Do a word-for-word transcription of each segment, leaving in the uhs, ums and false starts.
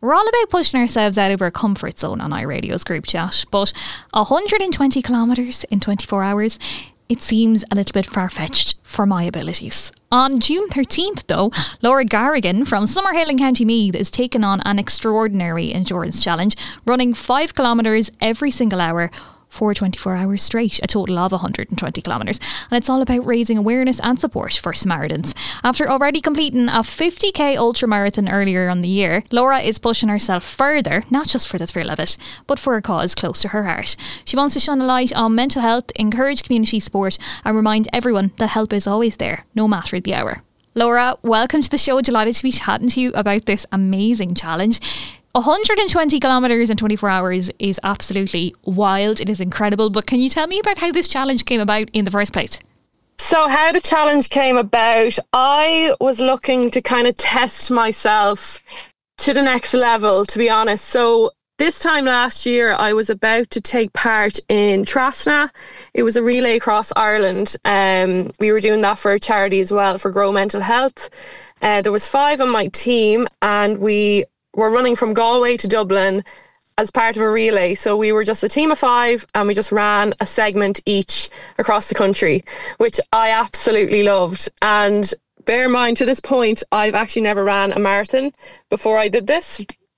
We're all about pushing ourselves out of our comfort zone on iRadio's group chat, but one hundred twenty kilometres in twenty-four hours, it seems a little bit far-fetched for my abilities. On June thirteenth, though, Laura Garrigan from Summerhill in County Meath is taking on an extraordinary endurance challenge, running five kilometres every single hour for twenty-four hours straight, a total of one hundred twenty kilometres. And it's all about raising awareness and support for Samaritans. After already completing a fifty k ultra marathon earlier on the year, Laura is pushing herself further, not just for the thrill of it, but for a cause close to her heart. She wants to shine a light on mental health, encourage community support, and remind everyone that help is always there, no matter the hour. Laura, welcome to the show. Delighted to be chatting to you about this amazing challenge. one hundred twenty kilometres in twenty-four hours is absolutely wild. It is incredible. But can you tell me about how this challenge came about in the first place? So how the challenge came about, I was looking to kind of test myself to the next level, to be honest. So this time last year, I was about to take part in Trasna. It was a relay across Ireland. Um, we were doing that for a charity as well, for Grow Mental Health. Uh, there was five on my team, and we were running from Galway to Dublin as part of a relay. So we were just a team of five, and we just ran a segment each across the country, which I absolutely loved. And bear in mind, to this point, I've actually never ran a marathon before I did this.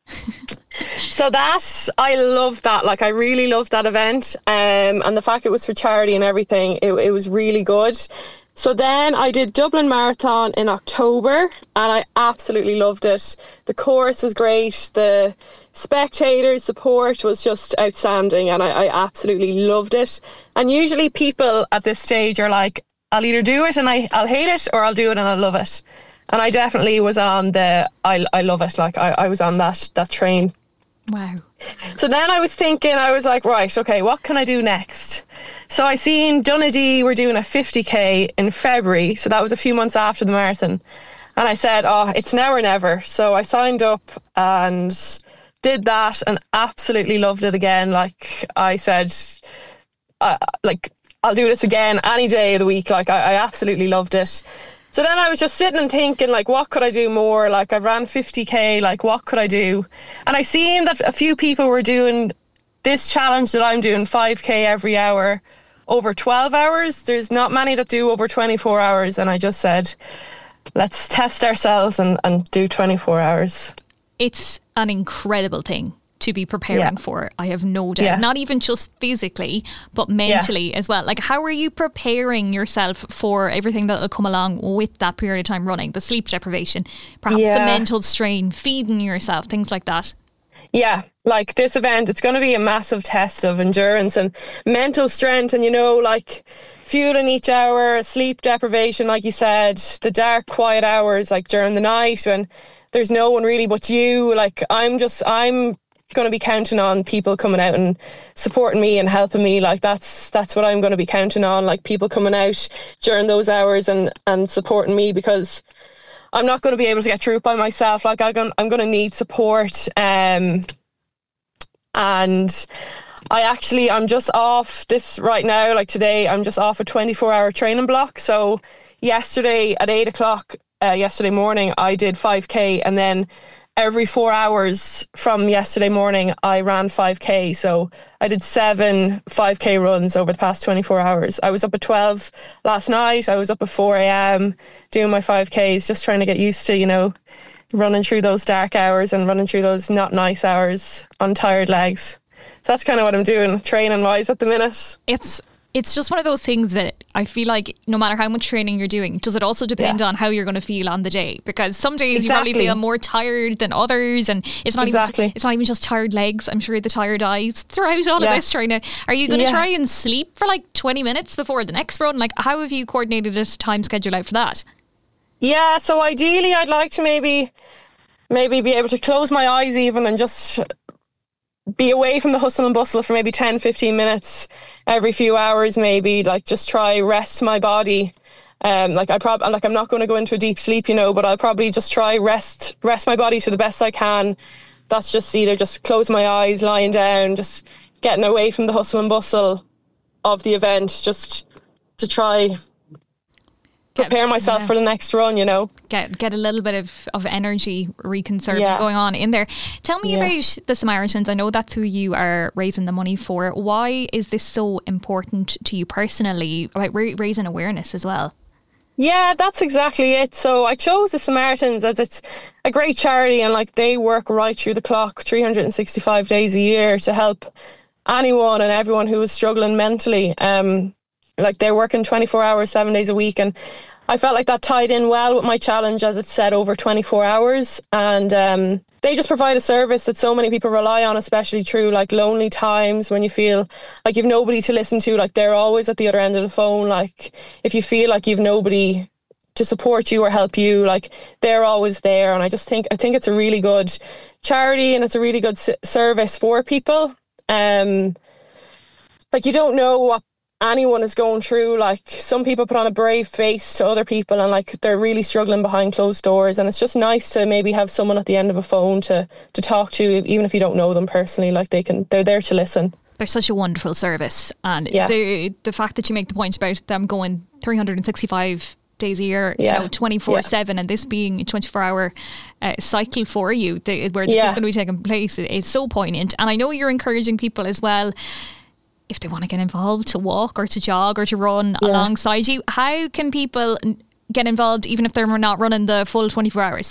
So that, I loved that. Like, I really loved that event. Um, and the fact it was for charity and everything, it, it was really good. So then I did Dublin Marathon in October, and I absolutely loved it. The course was great. The spectators' support was just outstanding, and I, I absolutely loved it. And usually people at this stage are like, I'll either do it and I, I'll hate it, or I'll do it and I'll love it. And I definitely was on the, I, I love it. Like I, I was on that, that train. Wow. So then I was thinking, I was like, right, okay, what can I do next? So I seen Donaghadee were doing a fifty k in February. So that was a few months after the marathon. And I said, oh, it's now or never. So I signed up and did that and absolutely loved it again. Like I said, uh, like I'll do this again any day of the week. Like I, I absolutely loved it. So then I was just sitting and thinking, like, what could I do more? Like, I ran fifty k, like, what could I do? And I seen that a few people were doing this challenge that I'm doing, five k every hour, over twelve hours. There's not many that do over twenty-four hours. And I just said, let's test ourselves and, and do twenty-four hours. It's an incredible thing to be preparing yeah. for, I have no doubt. Yeah. Not even just physically, but mentally yeah. as well. Like, how are you preparing yourself for everything that will come along with that period of time running? The sleep deprivation, perhaps yeah. the mental strain, feeding yourself, things like that. Yeah, like this event, it's going to be a massive test of endurance and mental strength, and, you know, like fueling each hour, sleep deprivation, like you said, the dark, quiet hours, like during the night when there's no one really but you. Like, I'm just, I'm going to be counting on people coming out and supporting me and helping me. Like that's that's what I'm going to be counting on, like people coming out during those hours and and supporting me, because I'm not going to be able to get through it by myself. Like I'm going, I'm going to need support. Um, and I actually, I'm just off this right now. Like today, I'm just off a twenty-four hour training block. So yesterday at eight o'clock, uh, yesterday morning, I did five k, and then every four hours from yesterday morning, I ran five k. So I did seven five k runs over the past twenty-four hours. I was up at twelve last night. I was up at four a.m. doing my five k's, just trying to get used to, you know, running through those dark hours and running through those not nice hours on tired legs. So that's kind of what I'm doing training wise at the minute. It's It's just one of those things that I feel like no matter how much training you're doing, does it also depend yeah. on how you're going to feel on the day? Because some days exactly. you probably feel more tired than others, and it's not exactly. even it's not even just tired legs. I'm sure the tired eyes throughout all yeah. of this training. Are you going to yeah. try and sleep for like twenty minutes before the next run? Like, how have you coordinated this time schedule out for that? Yeah, so ideally I'd like to maybe maybe be able to close my eyes even and just be away from the hustle and bustle for maybe ten, fifteen minutes every few hours, maybe, like just try rest my body. Um, like I probably, like I'm not going to go into a deep sleep, you know, but I'll probably just try rest, rest my body to the best I can. That's just either just close my eyes, lying down, just getting away from the hustle and bustle of the event, just to try prepare myself yeah. for the next run, you know. Get get a little bit of, of energy reconserving Yeah. going on in there. Tell me Yeah. about the Samaritans. I know that's who you are raising the money for. Why is this so important to you personally, about ra- raising awareness as well? Yeah, that's exactly it. So I chose the Samaritans as it's a great charity, and like they work right through the clock, three hundred sixty-five days a year, to help anyone and everyone who is struggling mentally. Um, like they're working twenty-four hours, seven days a week, and I felt like that tied in well with my challenge, as it's set over twenty-four hours. And um, they just provide a service that so many people rely on, especially through like lonely times when you feel like you've nobody to listen to. Like they're always at the other end of the phone. Like if you feel like you've nobody to support you or help you, like they're always there. And I just think I think it's a really good charity, and it's a really good s- service for people. Um, like you don't know what anyone is going through. Like some people put on a brave face to other people, and like they're really struggling behind closed doors, and it's just nice to maybe have someone at the end of a phone to to talk to, even if you don't know them personally. Like they can they're there to listen. They're such a wonderful service, and Yeah. the the fact that you make the point about them going three hundred sixty-five days a year, Yeah. you know, twenty-four seven, and this being a twenty-four hour uh, cycle for you, the, where this Yeah. is going to be taking place, it- it's so poignant. And I know you're encouraging people as well, if they want to get involved, to walk or to jog or to run Yeah. alongside you. How can people n- get involved even if they're not running the full twenty-four hours?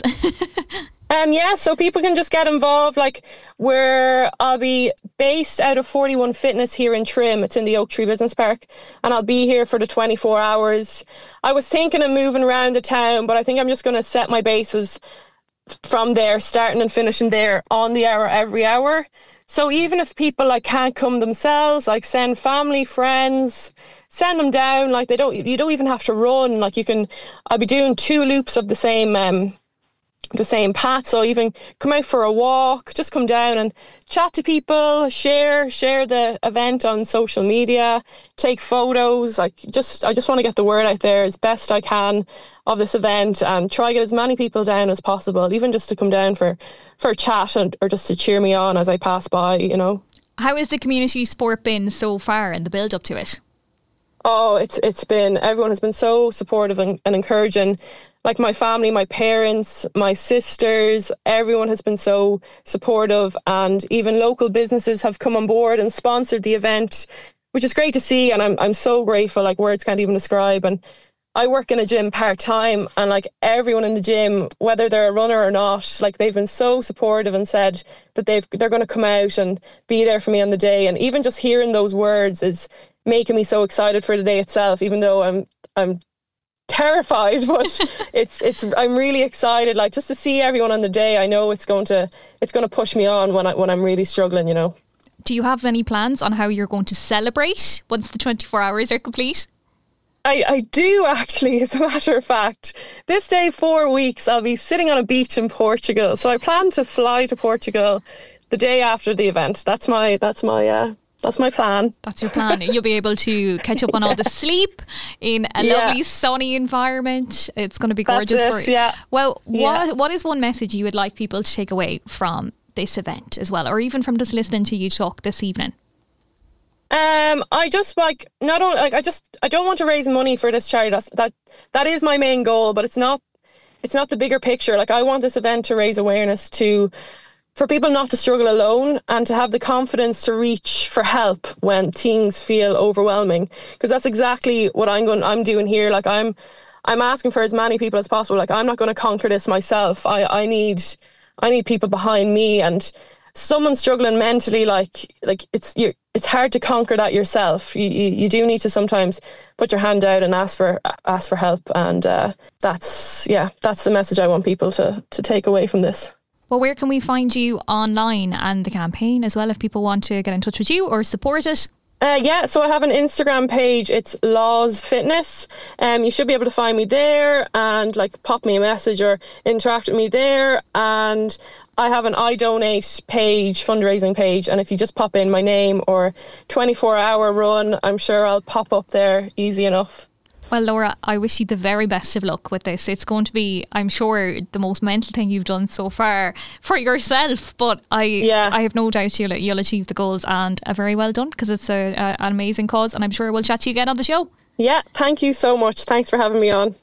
Um, yeah, so people can just get involved. Like where I'll be based out of forty-one Fitness here in Trim. It's in the Oak Tree Business Park, and I'll be here for the twenty-four hours. I was thinking of moving around the town, but I think I'm just going to set my bases from there, starting and finishing there on the hour every hour. So even if people like can't come themselves, like send family, friends, send them down. Like they don't, you don't even have to run. Like you can, I'll be doing two loops of the same, um, the same path. So even come out for a walk, just come down and chat to people, share, share the event on social media, take photos. Like just, I just want to get the word out there as best I can of this event, and try to get as many people down as possible, even just to come down for, for a chat and, or just to cheer me on as I pass by, you know. How has the community sport been so far in the build up to it? Oh, it's it's been, everyone has been so supportive and, and encouraging. Like my family, my parents, my sisters, everyone has been so supportive, and even local businesses have come on board and sponsored the event, which is great to see. And I'm I'm so grateful, like words can't even describe. And I work in a gym part time, and like everyone in the gym, whether they're a runner or not, like they've been so supportive and said that they've they're going to come out and be there for me on the day. And even just hearing those words is making me so excited for the day itself, even though I'm I'm terrified, but it's it's I'm really excited, like just to see everyone on the day. I know it's going to it's going to push me on when I when I'm really struggling, you know. Do you have any plans on how you're going to celebrate once the twenty-four hours are complete? I, I do actually, as a matter of fact. This day, four weeks, I'll be sitting on a beach in Portugal. So I plan to fly to Portugal the day after the event. That's my that's my uh, that's my plan. That's your plan. You'll be able to catch up on all the sleep in a Yeah. lovely sunny environment. It's going to be That's gorgeous it, for you. yeah. Well, Yeah. what what is one message you would like people to take away from this event as well, or even from just listening to you talk this evening? Um, I just like not only like I just I don't want to raise money for this charity. That's, that that is my main goal, but it's not it's not the bigger picture. Like I want this event to raise awareness to for people not to struggle alone, and to have the confidence to reach for help when things feel overwhelming. Because that's exactly what I'm going I'm doing here. Like I'm I'm asking for as many people as possible. Like I'm not going to conquer this myself. I I need I need people behind me, and someone struggling mentally, like like it's you it's hard to conquer that yourself. You, you you do need to sometimes put your hand out and ask for ask for help, and uh, that's yeah that's the message I want people to to take away from this. Well, where can we find you online and the campaign as well, if people want to get in touch with you or support it? Uh, yeah, so I have an Instagram page. It's Laws Fitness. Um, you should be able to find me there and like pop me a message or interact with me there. And I have an I Donate page, fundraising page. And if you just pop in my name or twenty-four hour run, I'm sure I'll pop up there easy enough. Well, Laura, I wish you the very best of luck with this. It's going to be, I'm sure, the most mental thing you've done so far for yourself. But I Yeah. I have no doubt you'll, you'll achieve the goals, and a very well done, because it's a, a, an amazing cause. And I'm sure we'll chat to you again on the show. Yeah, thank you so much. Thanks for having me on.